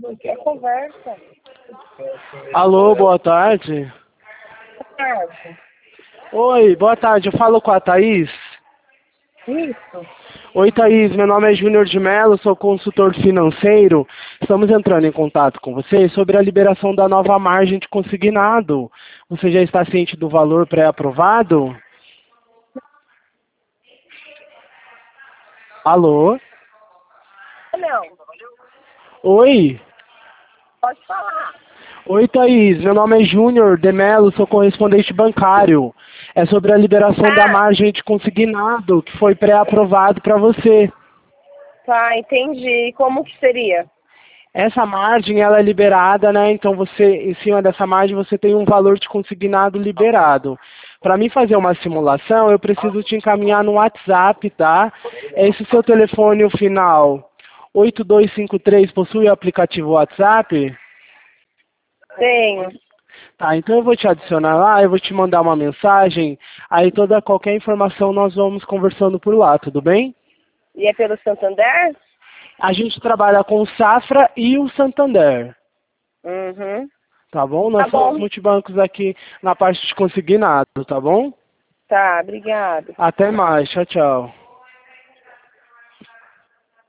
É conversa. Alô, boa tarde. Boa tarde. Oi, boa tarde. Eu falo com a Thaís. Isso. Oi, Thaís. Meu nome é Júnior de Mello, sou consultor financeiro. Estamos entrando em contato com você sobre a liberação da nova margem de consignado. Você já está ciente do valor pré-aprovado? Alô? Não, Oi? pode falar. Oi, Thaís. Meu nome é Júnior de Mello, sou correspondente bancário. É sobre a liberação da Ah, margem de consignado que foi pré-aprovado para você. tá, entendi. Como que seria? Essa margem ela é liberada, né? Então você, em cima dessa margem, você tem um valor de consignado liberado. Para mim fazer uma simulação, eu preciso te encaminhar no WhatsApp, tá? Esse seu telefone, o final 8253, possui o aplicativo WhatsApp? Tenho. Tá, então eu vou te adicionar lá, eu vou te mandar uma mensagem, aí qualquer informação nós vamos conversando por lá, tudo bem? E é pelo Santander? A gente trabalha com o Safra e o Santander, Uhum. tá bom? Tá Nós somos bom. multibancos aqui na parte de consignado, tá bom? Tá, obrigada. Até mais, tchau, tchau.